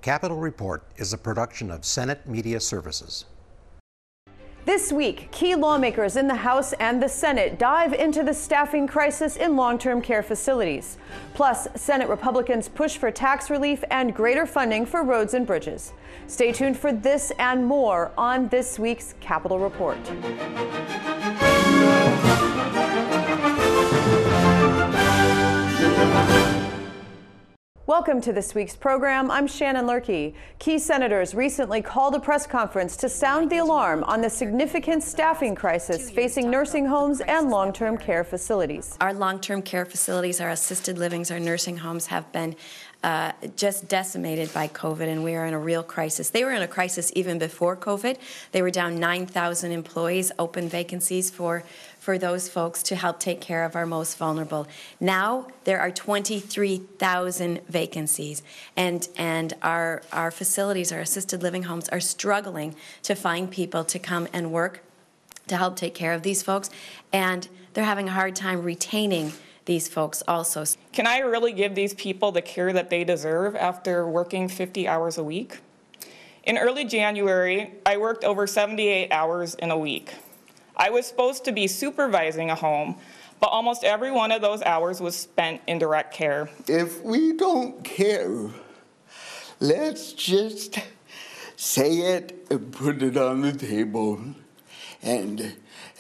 Capitol Report is a production of Senate Media Services. This week, key lawmakers in the House and the Senate dive into the staffing crisis in long-term care facilities. Plus, Senate Republicans push for tax relief and greater funding for roads and bridges. Stay tuned for this and more on this week's Capitol Report. Welcome to this week's program. I'm Shannon Lurkey. Key senators recently called a press conference to sound the alarm on the significant staffing crisis facing nursing homes and long-term care facilities. Our long-term care facilities, our assisted livings, our nursing homes have been just decimated by COVID, and we are in a real crisis. They were in a crisis even before COVID. They were down 9,000 employees, open vacancies for those folks to help take care of our most vulnerable. Now there are 23,000 vacancies, and our facilities, our assisted living homes, are struggling to find people to come and work to help take care of these folks, and they're having a hard time retaining these folks also. Can I really give these people the care that they deserve after working 50 hours a week? In early January, I worked over 78 hours in a week. I was supposed to be supervising a home, but almost every one of those hours was spent in direct care. If we don't care, let's just say it and put it on the table and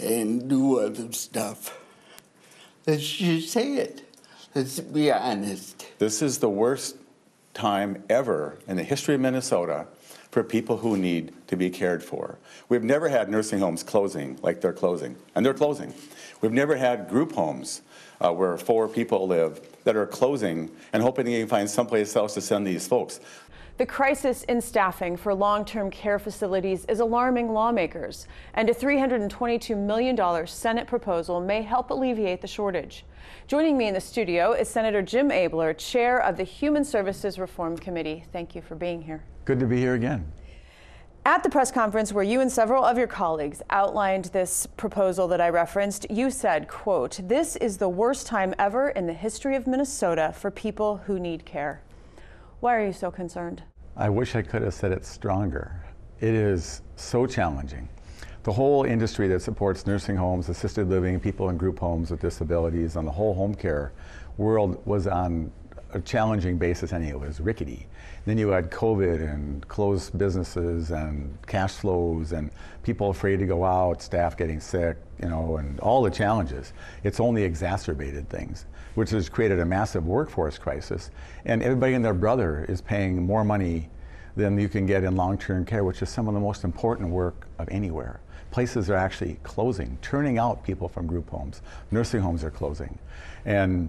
do other stuff. Let's just say it. Let's be honest. This is the worst time ever in the history of Minnesota for people who need to be cared for. We've never had nursing homes closing like they're closing, and they're closing. We've never had group homes where 4 people live that are closing and hoping they can find someplace else to send these folks. The crisis in staffing for long-term care facilities is alarming lawmakers, and a $322 million Senate proposal may help alleviate the shortage. Joining me in the studio is Senator Jim Abeler, chair of the Human Services Reform Committee. Thank you for being here. Good to be here again. At the press conference where you and several of your colleagues outlined this proposal that I referenced, you said, quote, "This is the worst time ever in the history of Minnesota for people who need care." Why are you so concerned? I wish I could have said it stronger. It is so challenging. The whole industry that supports nursing homes, assisted living, people in group homes with disabilities, and the whole home care world was on a challenging basis anyway. It was rickety. Then you had COVID and closed businesses and cash flows and people afraid to go out, staff getting sick, and all the challenges. It's only exacerbated things, which has created a massive workforce crisis. And everybody and their brother is paying more money than you can get in long-term care, which is some of the most important work of anywhere. Places are actually closing, turning out people from group homes. Nursing homes are closing. And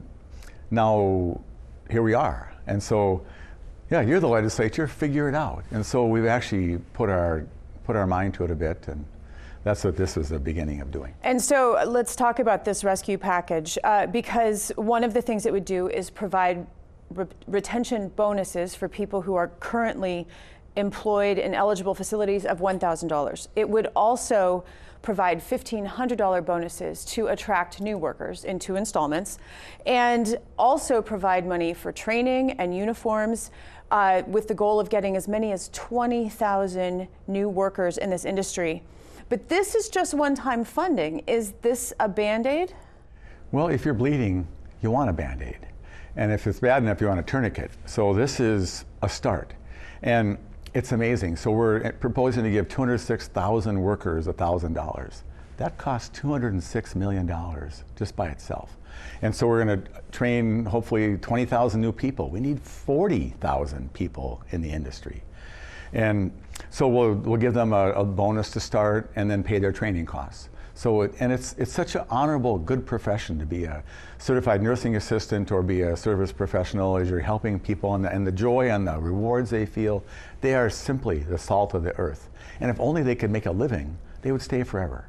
now here we are. And so, yeah, you're the legislature, figure it out. And so we've actually put our mind to it a bit, and that's what this is the beginning of doing. And so let's talk about this rescue package, because one of the things it would do is provide retention bonuses for people who are currently employed in eligible facilities of $1,000. It would also provide $1,500 bonuses to attract new workers in 2 installments, and also provide money for training and uniforms, with the goal of getting as many as 20,000 new workers in this industry. But this is just one-time funding. Is this a Band-Aid? Well, if you're bleeding, you want a Band-Aid. And if it's bad enough, you want a tourniquet. So this is a start. And it's amazing. So we're proposing to give 206,000 workers $1,000. That costs $206 million just by itself. And so we're going to train hopefully 20,000 new people. We need 40,000 people in the industry. And so we'll give them a bonus to start and then pay their training costs. So it's such an honorable, good profession to be a certified nursing assistant or be a service professional as you're helping people, and the joy and the rewards they feel, they are simply the salt of the earth. And if only they could make a living, they would stay forever.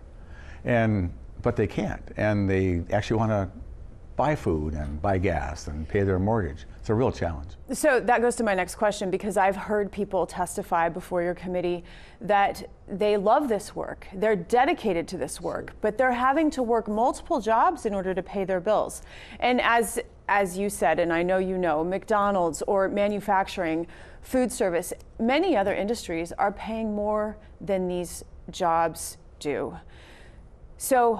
But they can't, and they actually want to buy food and buy gas and pay their mortgage. It's a real challenge. So that goes to my next question, because I've heard people testify before your committee that they love this work, they're dedicated to this work, but they're having to work multiple jobs in order to pay their bills. And as as you said, and I know you know, McDonald's or manufacturing, food service, many other industries are paying more than these jobs do. So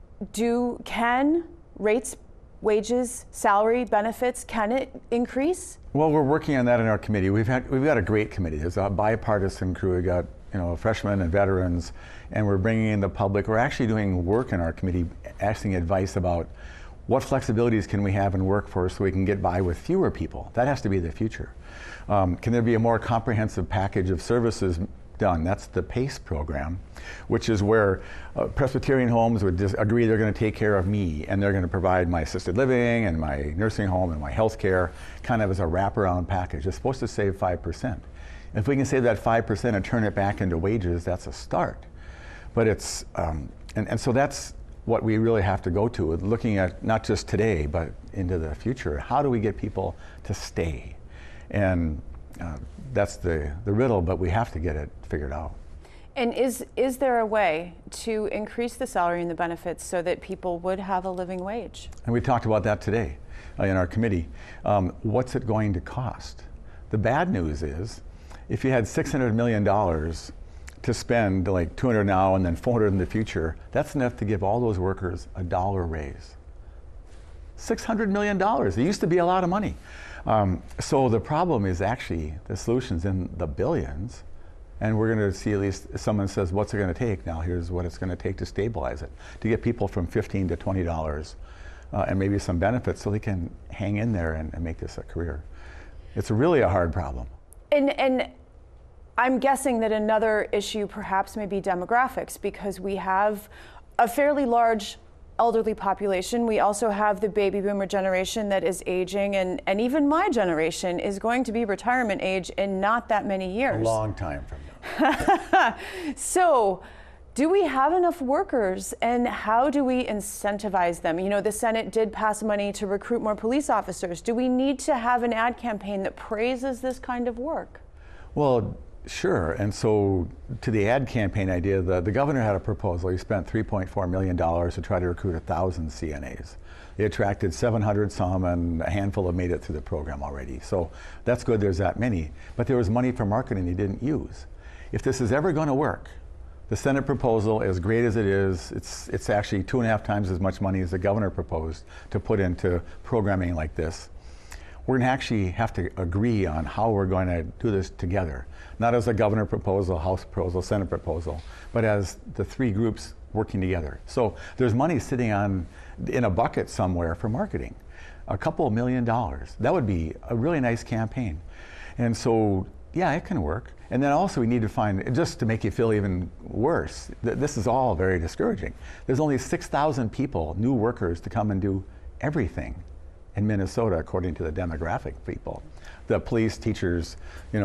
can rates, wages, salary, benefits, can it increase? Well, we're working on that in our committee. We've got a great committee. There's a bipartisan crew. We've got freshmen and veterans, and we're bringing in the public. We're actually doing work in our committee, asking advice about what flexibilities can we have in workforce so we can get by with fewer people. That has to be the future. Can there be a more comprehensive package of services done? That's the PACE program, which is where Presbyterian homes would just agree they're going to take care of me, and they're going to provide my assisted living and my nursing home and my health care kind of as a wraparound package. It's supposed to save 5%. If we can save that 5% and turn it back into wages, that's a start. But it's, and so that's what we really have to go to, looking at not just today, but into the future. How do we get people to stay? And that's the riddle, but we have to get it figured out. And is there a way to increase the salary and the benefits so that people would have a living wage? And we talked about that today in our committee. What's it going to cost? The bad news is, if you had $600 million to spend, like $200 now and then $400 in the future, that's enough to give all those workers a $1 raise. $600 million. It used to be a lot of money. So the problem is actually the solution's in the billions, and we're going to see, at least someone says, what's it going to take? Now here's what it's going to take to stabilize it, to get people from $15 to $20 and maybe some benefits so they can hang in there and make this a career. It's really a hard problem. And I'm guessing that another issue perhaps may be demographics, because we have a fairly large elderly population. We also have the baby boomer generation that is aging, and even my generation is going to be retirement age in not that many years. A long time from now. So, do we have enough workers, and how do we incentivize them? You know, the Senate did pass money to recruit more police officers. Do we need to have an ad campaign that praises this kind of work? Well, sure. And so to the ad campaign idea, the governor had a proposal. He spent $3.4 million to try to recruit 1,000 CNAs. He attracted 700 some, and a handful have made it through the program already. So that's good there's that many. But there was money for marketing he didn't use. If this is ever going to work, the Senate proposal, as great as it is, it's actually 2.5 times as much money as the governor proposed to put into programming like this. We're going to actually have to agree on how we're going to do this together. Not as a governor proposal, House proposal, Senate proposal, but as the three groups working together. So there's money sitting in a bucket somewhere for marketing, a couple $1 million. That would be a really nice campaign. And so, yeah, it can work. And then also we need to find, just to make you feel even worse, this is all very discouraging. There's only 6,000 people, new workers, to come and do everything in Minnesota, according to the demographic people, the police, teachers,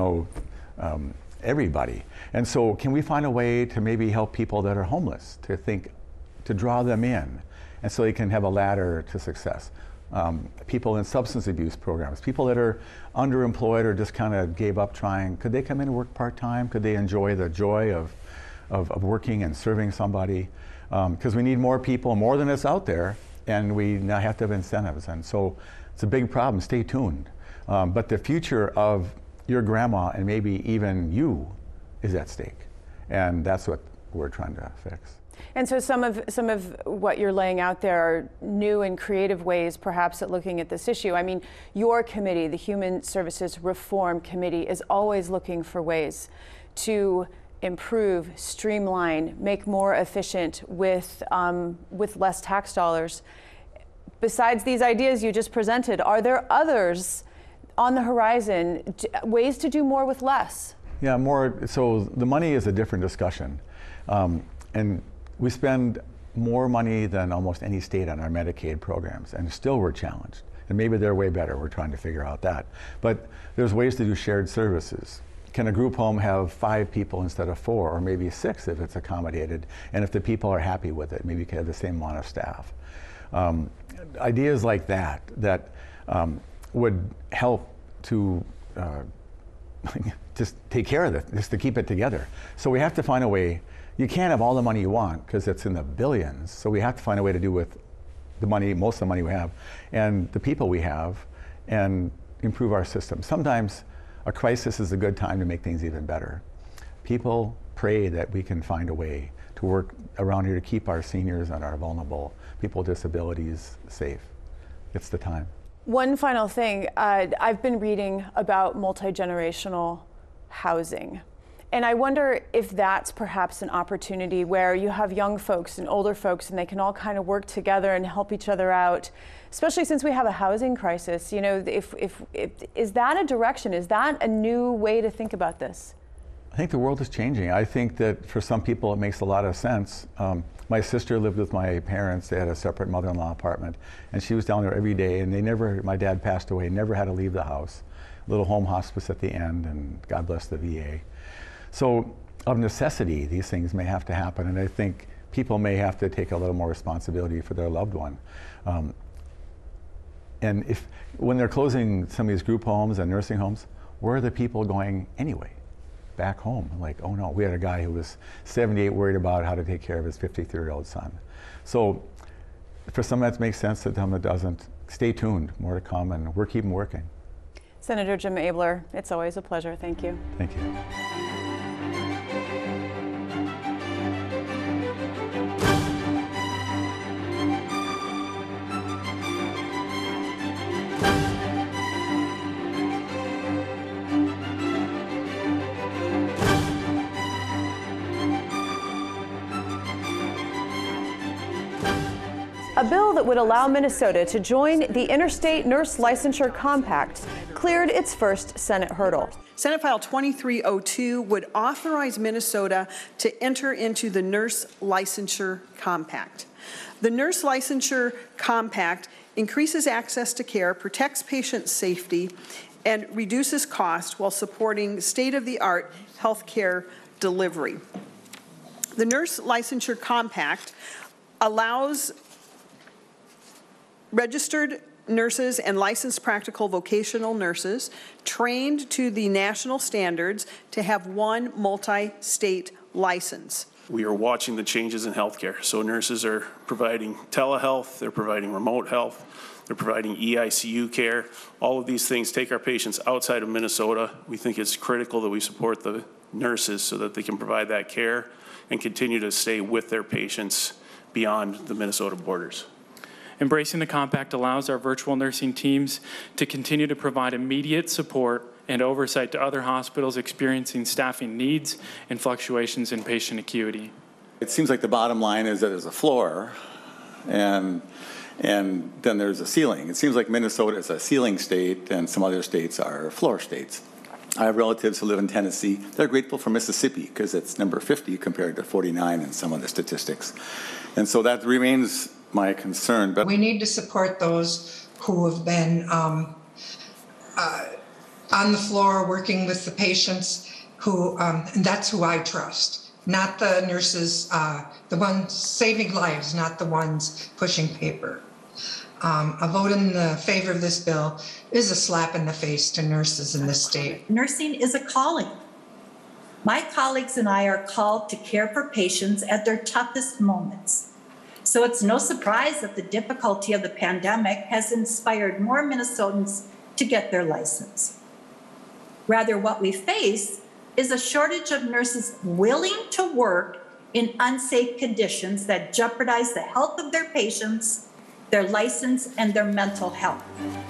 everybody. And so can we find a way to maybe help people that are homeless, to draw them in, and so they can have a ladder to success? People in substance abuse programs, people that are underemployed or just kind of gave up trying, could they come in and work part-time? Could they enjoy the joy of working and serving somebody? Because we need more people, more than is out there, and we now have to have incentives. And so it's a big problem. Stay tuned. But the future of your grandma and maybe even you is at stake. And that's what we're trying to fix. And so some of what you're laying out there are new and creative ways perhaps at looking at this issue. I mean, your committee, the Human Services Reform Committee, is always looking for ways to improve, streamline, make more efficient with less tax dollars. Besides these ideas you just presented, are there others on the horizon, ways to do more with less? Yeah, more. So the money is a different discussion. And we spend more money than almost any state on our Medicaid programs, and still we're challenged. And maybe they're way better. We're trying to figure out that. But there's ways to do shared services. Can a group home have 5 people instead of 4, or maybe 6 if it's accommodated? And if the people are happy with it, maybe you can have the same amount of staff. Ideas like that would help to just take care of it, just to keep it together. So we have to find a way. You can't have all the money you want because it's in the billions. So we have to find a way to do with the money, most of the money we have, and the people we have, and improve our system. Sometimes a crisis is a good time to make things even better. People pray that we can find a way to work around here to keep our seniors and our vulnerable people with disabilities safe. It's the time. One final thing, I've been reading about multi-generational housing. And I wonder if that's perhaps an opportunity where you have young folks and older folks and they can all kind of work together and help each other out, especially since we have a housing crisis. You know, if is that a direction? Is that a new way to think about this? I think the world is changing. I think that for some people it makes a lot of sense. My sister lived with my parents. They had a separate mother-in-law apartment, and she was down there every day, and my dad passed away, never had to leave the house. Little home hospice at the end, and God bless the VA. So of necessity, these things may have to happen, and I think people may have to take a little more responsibility for their loved one. And when they're closing some of these group homes and nursing homes, where are the people going anyway? Back home. Like, oh no, we had a guy who was 78 worried about how to take care of his 53-year-old son. So for some that makes sense, to them it doesn't. Stay tuned, more to come, and we're keeping working. Senator Jim Abeler, it's always a pleasure. Thank you. Thank you. A bill that would allow Minnesota to join the Interstate Nurse Licensure Compact cleared its first Senate hurdle. Senate File 2302 would authorize Minnesota to enter into the Nurse Licensure Compact. The Nurse Licensure Compact increases access to care, protects patient safety, and reduces cost while supporting state-of-the-art healthcare delivery. The Nurse Licensure Compact allows registered nurses and licensed practical vocational nurses trained to the national standards to have one multi-state license. We are watching the changes in healthcare. So nurses are providing telehealth, they're providing remote health, they're providing EICU care. All of these things take our patients outside of Minnesota. We think it's critical that we support the nurses so that they can provide that care and continue to stay with their patients beyond the Minnesota borders. Embracing the compact allows our virtual nursing teams to continue to provide immediate support and oversight to other hospitals experiencing staffing needs and fluctuations in patient acuity. It seems like the bottom line is that there's a floor and then there's a ceiling. It seems like Minnesota is a ceiling state and some other states are floor states. I have relatives who live in Tennessee. They're grateful for Mississippi because it's number 50 compared to 49 in some of the statistics. And so that remains my concern. But we need to support those who have been on the floor working with the patients who, and that's who I trust, not the nurses, the ones saving lives, not the ones pushing paper. A vote in the favor of this bill is a slap in the face to nurses in this state. Nursing is a calling. My colleagues and I are called to care for patients at their toughest moments. So it's no surprise that the difficulty of the pandemic has inspired more Minnesotans to get their license. Rather, what we face is a shortage of nurses willing to work in unsafe conditions that jeopardize the health of their patients, their license, and their mental health.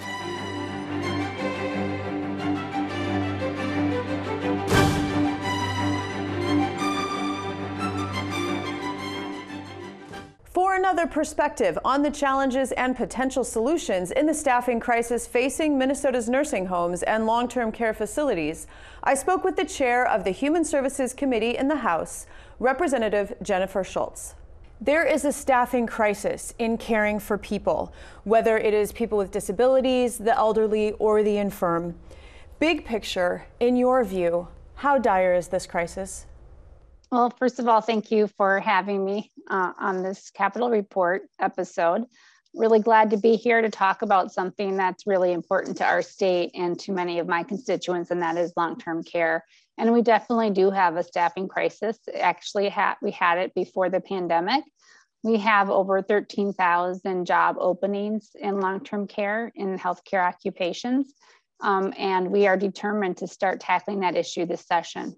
For another perspective on the challenges and potential solutions in the staffing crisis facing Minnesota's nursing homes and long-term care facilities, I spoke with the chair of the Human Services Committee in the House, Representative Jennifer Schultz. There is a staffing crisis in caring for people, whether it is people with disabilities, the elderly, or the infirm. Big picture, in your view, how dire is this crisis? Well, first of all, thank you for having me on this Capitol Report episode. Really glad to be here to talk about something that's really important to our state and to many of my constituents, and that is long-term care. And we definitely do have a staffing crisis. Actually, we had it before the pandemic. We have over 13,000 job openings in long-term care in healthcare occupations, and we are determined to start tackling that issue this session.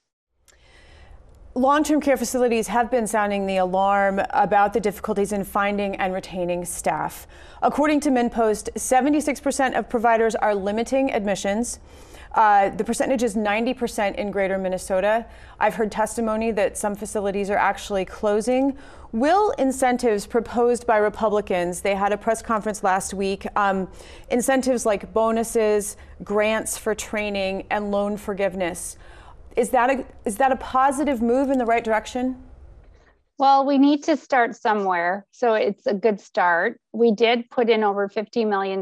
Long-term care facilities have been sounding the alarm about the difficulties in finding and retaining staff. According to MinnPost, 76% of providers are limiting admissions. The percentage is 90% in greater Minnesota. I've heard testimony that some facilities are actually closing. Will incentives proposed by Republicans, they had a press conference last week, incentives like bonuses, grants for training, and loan forgiveness, is that a positive move in the right direction? Well, we need to start somewhere, so it's a good start. We did put in over $50 million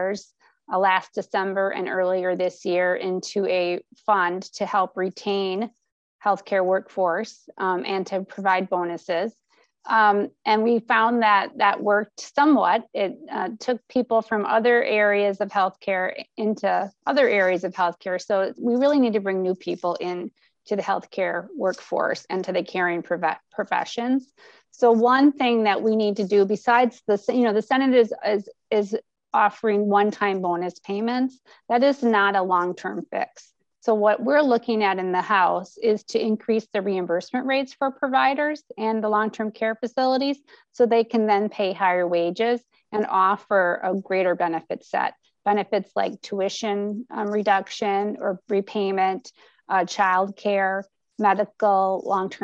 last December and earlier this year into a fund to help retain healthcare workforce and to provide bonuses. And we found that worked somewhat. It took people from other areas of healthcare into other areas of healthcare. So we really need to bring new people in to the healthcare workforce and to the caring professions. So one thing that we need to do, besides the Senate is offering one-time bonus payments, that is not a long-term fix. So what we're looking at in the House is to increase the reimbursement rates for providers and the long-term care facilities so they can then pay higher wages and offer a greater benefit set. Benefits like tuition reduction or repayment, child care, medical,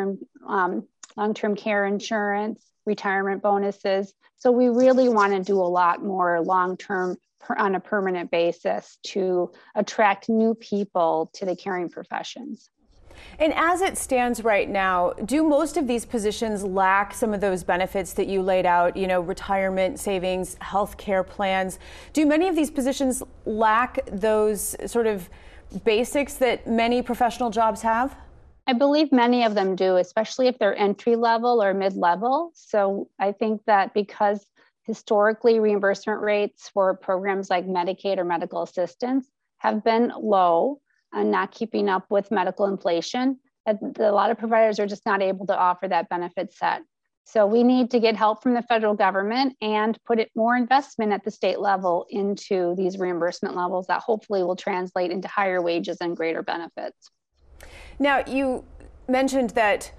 long-term care insurance, retirement bonuses. So we really want to do a lot more long-term on a permanent basis to attract new people to the caring professions. And as it stands right now, do most of these positions lack some of those benefits that you laid out, retirement savings, health care plans? Do many of these positions lack those sort of basics that many professional jobs have? I believe many of them do, especially if they're entry level or mid-level. So I think that because historically reimbursement rates for programs like Medicaid or medical assistance have been low and not keeping up with medical inflation, a lot of providers are just not able to offer that benefit set. So we need to get help from the federal government and put more investment at the state level into these reimbursement levels that hopefully will translate into higher wages and greater benefits. Now, you mentioned that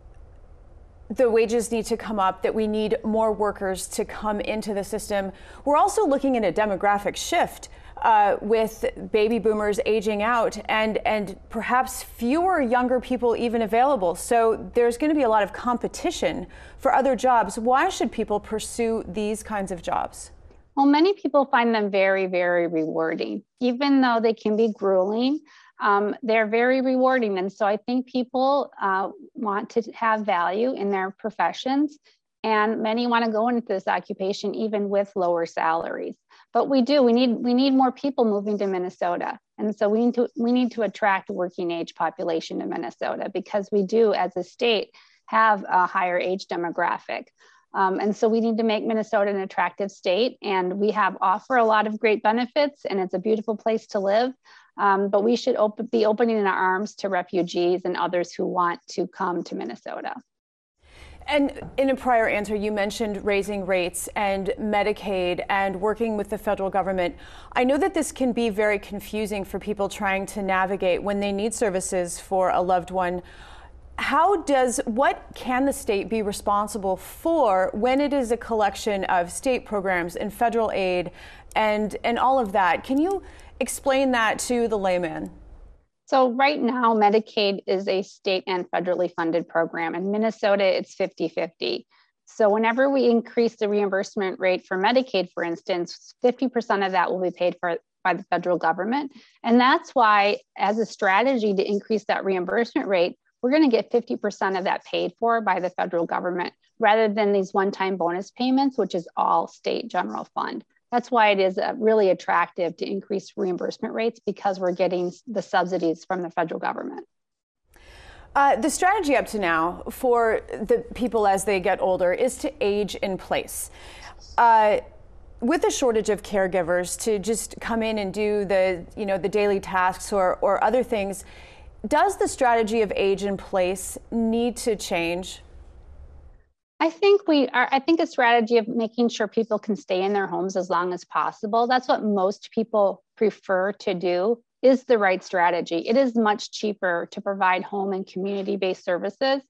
the wages need to come up, that we need more workers to come into the system. We're also looking at a demographic shift with baby boomers aging out and perhaps fewer younger people even available. So there's going to be a lot of competition for other jobs. Why should people pursue these kinds of jobs? Well, many people find them very, very rewarding, even though they can be grueling. They're very rewarding. And so I think people want to have value in their professions, and many want to go into this occupation even with lower salaries. But we need more people moving to Minnesota. And so we need to attract a working age population to Minnesota because we do, as a state, have a higher age demographic. And so we need to make Minnesota an attractive state, and we offer a lot of great benefits, and it's a beautiful place to live. But we should be opening our arms to refugees and others who want to come to Minnesota. And in a prior answer, you mentioned raising rates and Medicaid and working with the federal government. I know that this can be very confusing for people trying to navigate when they need services for a loved one. What can the state be responsible for when it is a collection of state programs and federal aid and all of that? Can you explain that to the layman? So right now, Medicaid is a state and federally funded program. In Minnesota, it's 50-50. So whenever we increase the reimbursement rate for Medicaid, for instance, 50% of that will be paid for by the federal government. And that's why, as a strategy to increase that reimbursement rate, we're going to get 50% of that paid for by the federal government, rather than these one-time bonus payments, which is all state general fund. That's why it is really attractive to increase reimbursement rates, because we're getting the subsidies from the federal government. The strategy up to now for the people as they get older is to age in place. With a shortage of caregivers to just come in and do the daily tasks or other things, does the strategy of age in place need to change? I think a strategy of making sure people can stay in their homes as long as possible. That's what most people prefer to do, is the right strategy. It is much cheaper to provide home and community-based services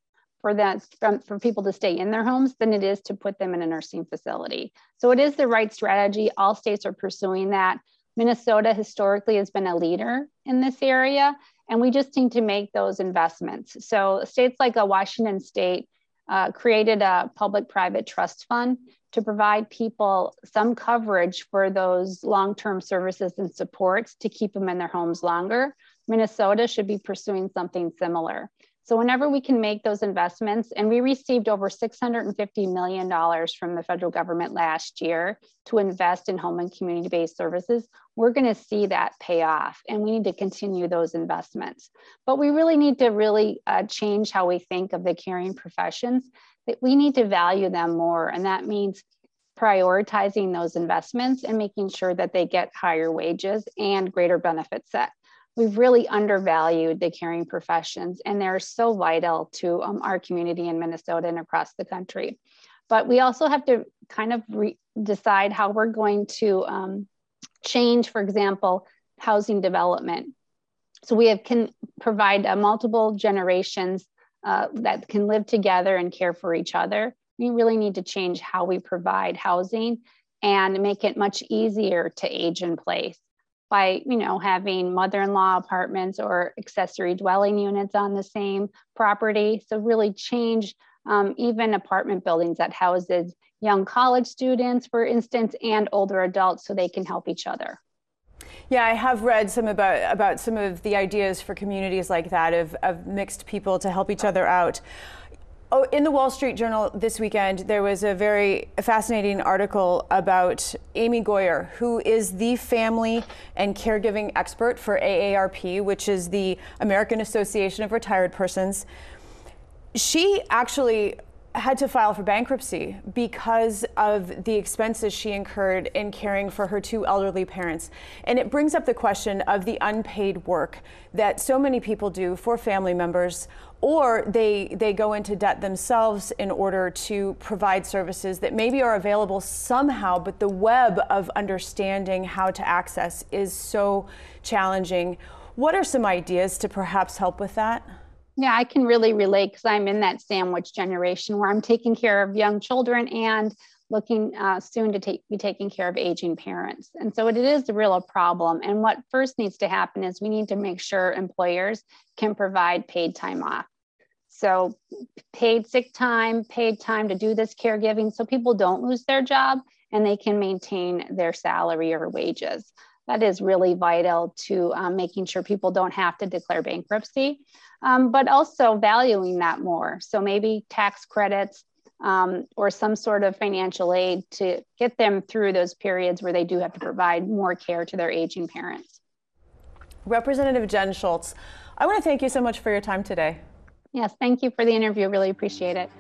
for people to stay in their homes than it is to put them in a nursing facility. So it is the right strategy. All states are pursuing that. Minnesota historically has been a leader in this area, and we just need to make those investments. So states like Washington State created a public-private trust fund to provide people some coverage for those long-term services and supports to keep them in their homes longer. Minnesota should be pursuing something similar. So whenever we can make those investments, and we received over $650 million from the federal government last year to invest in home and community-based services, we're going to see that pay off, and we need to continue those investments. But we really need to change how we think of the caring professions. That we need to value them more, and that means prioritizing those investments and making sure that they get higher wages and greater benefit set. We've really undervalued the caring professions, and they're so vital to our community in Minnesota and across the country. But we also have to kind of decide how we're going to change, for example, housing development. So we can provide multiple generations that can live together and care for each other. We really need to change how we provide housing and make it much easier to age in place by, having mother-in-law apartments or accessory dwelling units on the same property. So really change even apartment buildings that houses young college students, for instance, and older adults so they can help each other. Yeah, I have read some about some of the ideas for communities like that of mixed people to help each other out. Oh, in the Wall Street Journal this weekend, there was a very fascinating article about Amy Goyer, who is the family and caregiving expert for AARP, which is the American Association of Retired Persons. She actually had to file for bankruptcy because of the expenses she incurred in caring for her two elderly parents. And it brings up the question of the unpaid work that so many people do for family members, or they go into debt themselves in order to provide services that maybe are available somehow, but the web of understanding how to access is so challenging. What are some ideas to perhaps help with that? Yeah, I can really relate because I'm in that sandwich generation where I'm taking care of young children and looking soon to be taking care of aging parents. And so it is a real problem. And what first needs to happen is we need to make sure employers can provide paid time off. So paid sick time, paid time to do this caregiving so people don't lose their job and they can maintain their salary or wages. That is really vital to making sure people don't have to declare bankruptcy, but also valuing that more. So maybe tax credits or some sort of financial aid to get them through those periods where they do have to provide more care to their aging parents. Representative Jen Schultz, I want to thank you so much for your time today. Yes, thank you for the interview. Really appreciate it.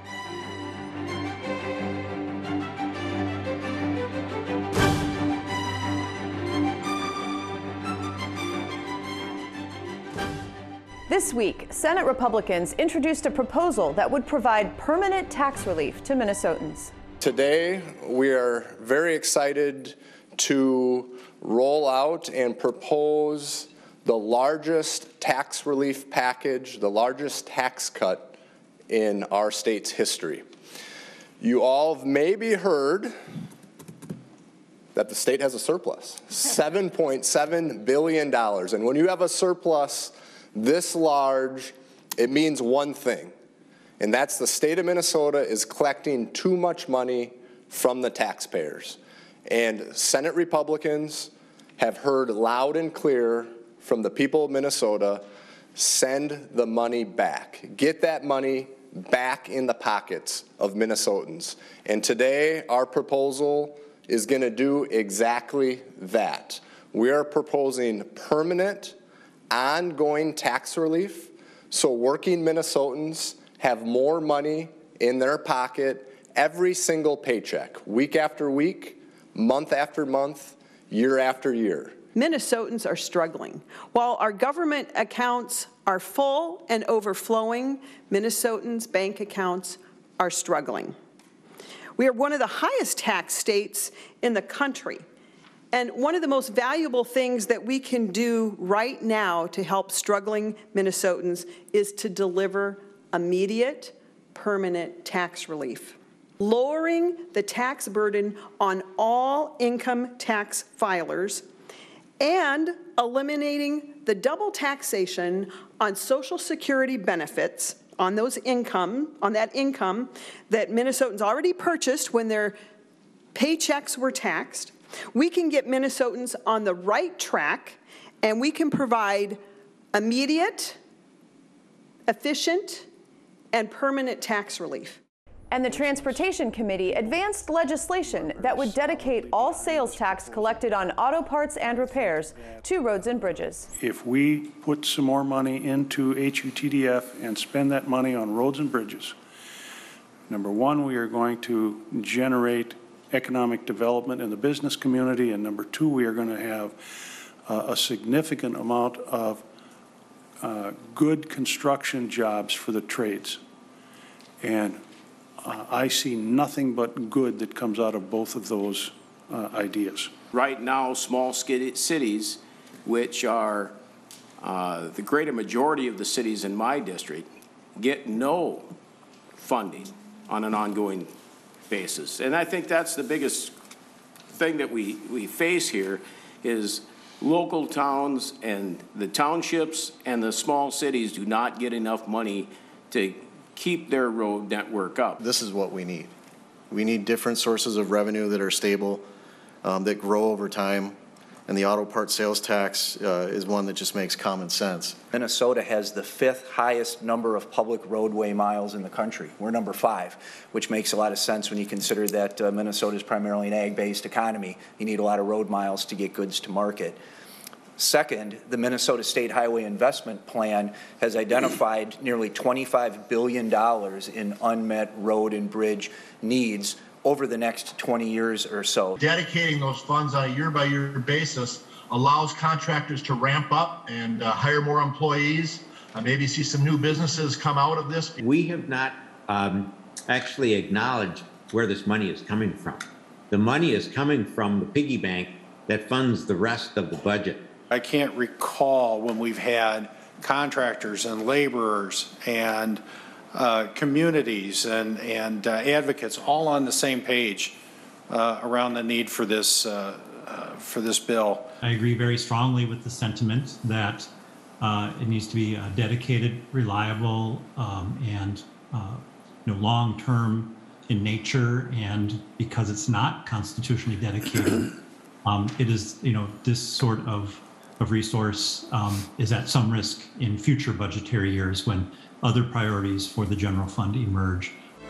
This week, Senate Republicans introduced a proposal that would provide permanent tax relief to Minnesotans. Today, we are very excited to roll out and propose the largest tax relief package, the largest tax cut in our state's history. You all have maybe heard that the state has a surplus, $7.7 billion. And when you have a surplus this large, it means one thing, and that's the state of Minnesota is collecting too much money from the taxpayers. And Senate Republicans have heard loud and clear from the people of Minnesota, send the money back. Get that money back in the pockets of Minnesotans. And today, our proposal is going to do exactly that. We are proposing permanent, ongoing tax relief so working Minnesotans have more money in their pocket every single paycheck, week after week, month after month, year after year. Minnesotans are struggling. While our government accounts are full and overflowing, Minnesotans' bank accounts are struggling. We are one of the highest tax states in the country. And one of the most valuable things that we can do right now to help struggling Minnesotans is to deliver immediate, permanent tax relief. Lowering the tax burden on all income tax filers and eliminating the double taxation on Social Security benefits on that income that Minnesotans already purchased when their paychecks were taxed. We can get Minnesotans on the right track, and we can provide immediate, efficient, and permanent tax relief. And the Transportation Committee advanced legislation that would dedicate all sales tax collected on auto parts and repairs to roads and bridges. If we put some more money into HUTDF and spend that money on roads and bridges, number one, we are going to generate economic development in the business community, and number two, we are going to have a significant amount of good construction jobs for the trades. And I see nothing but good that comes out of both of those ideas. Right now, small cities, which are the greater majority of the cities in my district, get no funding on an ongoing basis. And I think that's the biggest thing that we face here is local towns and the townships and the small cities do not get enough money to keep their road network up. This is what we need. We need different sources of revenue that are stable, that grow over time, and the auto part sales tax is one that just makes common sense. Minnesota has the 5th highest number of public roadway miles in the country. We're number 5, which makes a lot of sense when you consider that Minnesota is primarily an ag-based economy. You need a lot of road miles to get goods to market. Second, the Minnesota State Highway Investment Plan has identified nearly $25 billion in unmet road and bridge needs over the next 20 years or so. Dedicating those funds on a year-by-year basis allows contractors to ramp up and hire more employees, maybe see some new businesses come out of this. We have not actually acknowledged where this money is coming from. The money is coming from the piggy bank that funds the rest of the budget. I can't recall when we've had contractors and laborers and communities and advocates all on the same page around the need for this bill. I agree very strongly with the sentiment that it needs to be dedicated, reliable, and long-term in nature. And because it's not constitutionally dedicated, it is this sort of resource is at some risk in future budgetary years when other priorities for the general fund emerge.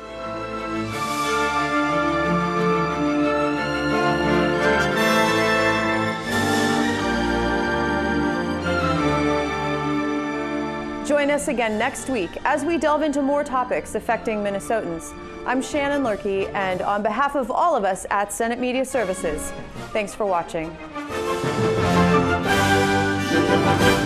Join us again next week as we delve into more topics affecting Minnesotans. I'm Shannon Lurkey, and on behalf of all of us at Senate Media Services, thanks for watching.